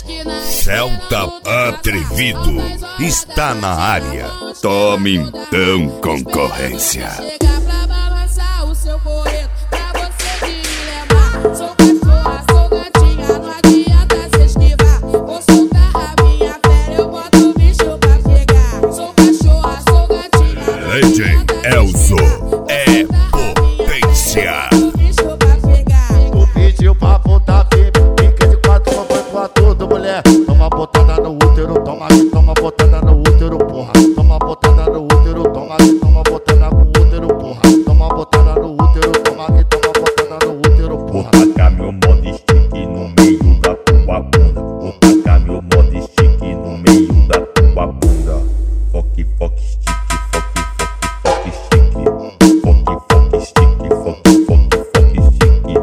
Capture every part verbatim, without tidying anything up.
Celta Atrevido está na área. Tome então, concorrência. Chega pra balançar o seu coreto, pra você te lembrar. Sou cachorra, sou gatinha, não adianta se esquivar. Vou soltar a minha fera, eu boto o bicho pra pegar. Sou cachorra, sou gatinha, não Legend Elzo é potência. Tu pediu pra botar firme, fica de quatro, foi pra tudo, mulher. Toma botada no útero, toma aqui, toma botada no útero, porra. Toma botada no útero, toma aqui, toma botada no útero, porra. Toma botada no útero, toma aqui, toma botada no útero, porra. Vou tacar meu modo stick no meio da tua bunda. Vou tacar meu modo stick no meio da tua bunda. Foque, foque, stick, foque, foque, foque, stick. Foque, foque, stick, foque, foque, stick.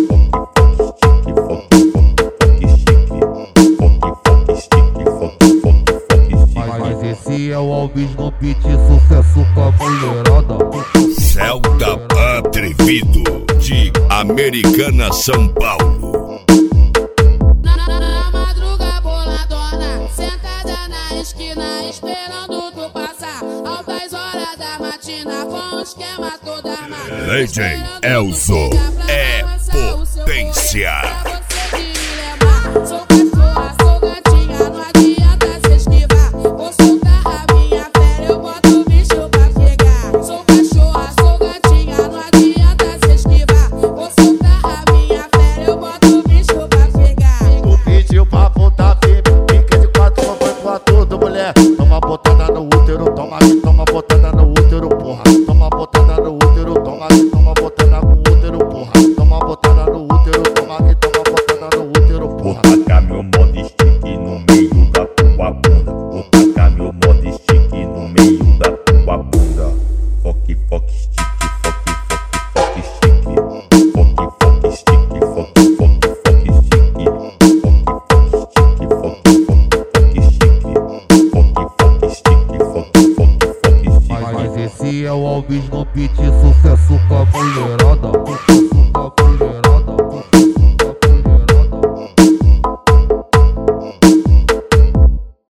Foque, foque, stick, foque, foque, stick. Foque, foque, stick, foque, foque, stick. Mas esse é o Alves no beat, sucesso com a mulherada. Celta Atrevido de Americana, São Paulo. Na, na, na madruga boladona, sentada na esquina, esperando tu passar. Altas horas da matina, com o esquema todo armado. Legend Elzo é potência. Sou cachorra, sou gatinha, não adianta se esquivar. Vou soltar a minha fera, eu boto o bicho pra pegar. Sou cachorra, sou gatinha, não adianta se esquivar. Vou soltar a minha fera, eu boto o bicho pra pegar. Tu pediu pra botar firme, fica de quatro, foi pra tudo, mulher. Toma botada no útero, toma aqui, toma botada no útero, porra. Toma botada no útero, toma aqui, toma botada no útero, porra. Toma botada no útero, toma aqui, toma botada no útero, Vou porra. tacar meu modo stick no meio da tua bunda. Vou tacar meu modo stick no meio da tua bunda. Foque, foque, stick, foque, foque, stick. Foque, foque, stick, foque, foque, stick. Foque, foque, stick, foque, foque, stick. Foque, foque, stick, foque, foque, stick. Mas esse é o Alves no beat, sucesso com a mulherada.